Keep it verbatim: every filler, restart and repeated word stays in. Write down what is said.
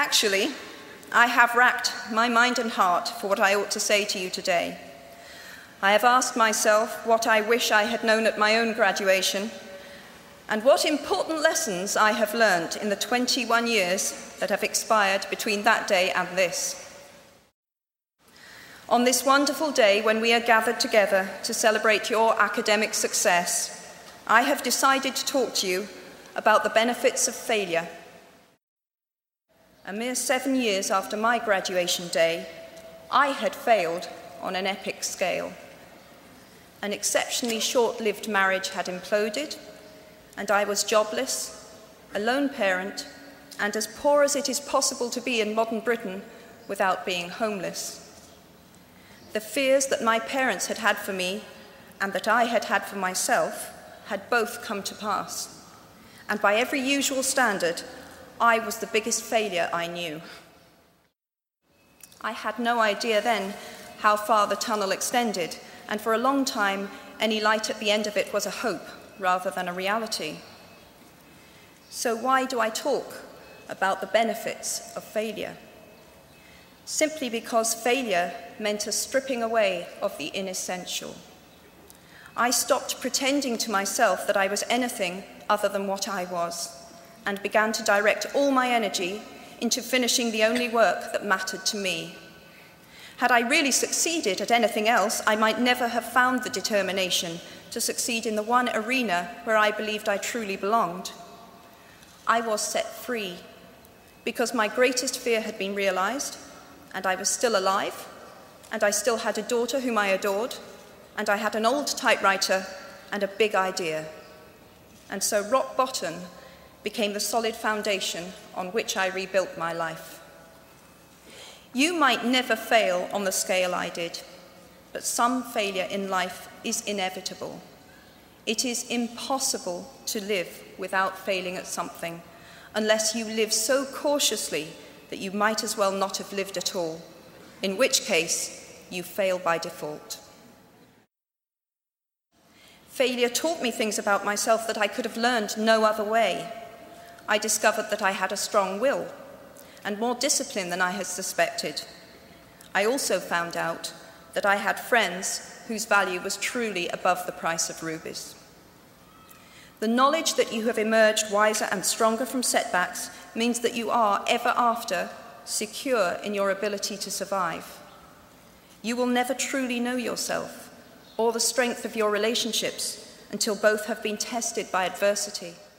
Actually, I have racked my mind and heart for what I ought to say to you today. I have asked myself what I wish I had known at my own graduation, and what important lessons I have learned in the twenty-one years that have expired between that day and this. On this wonderful day when we are gathered together to celebrate your academic success, I have decided to talk to you about the benefits of failure. A mere seven years after my graduation day, I had failed on an epic scale. An exceptionally short-lived marriage had imploded, and I was jobless, a lone parent, and as poor as it is possible to be in modern Britain without being homeless. The fears that my parents had had for me and that I had had for myself had both come to pass, and by every usual standard, I was the biggest failure I knew. I had no idea then how far the tunnel extended, and for a long time, any light at the end of it was a hope rather than a reality. So why do I talk about the benefits of failure? Simply because failure meant a stripping away of the inessential. I stopped pretending to myself that I was anything other than what I was, and began to direct all my energy into finishing the only work that mattered to me. Had I really succeeded at anything else, I might never have found the determination to succeed in the one arena where I believed I truly belonged. I was set free because my greatest fear had been realized, and I was still alive, and I still had a daughter whom I adored, and I had an old typewriter and a big idea. And so rock bottom became the solid foundation on which I rebuilt my life. You might never fail on the scale I did, but some failure in life is inevitable. It is impossible to live without failing at something, unless you live so cautiously that you might as well not have lived at all, in which case you fail by default. Failure taught me things about myself that I could have learned no other way. I discovered that I had a strong will and more discipline than I had suspected. I also found out that I had friends whose value was truly above the price of rubies. The knowledge that you have emerged wiser and stronger from setbacks means that you are, ever after, secure in your ability to survive. You will never truly know yourself or the strength of your relationships until both have been tested by adversity.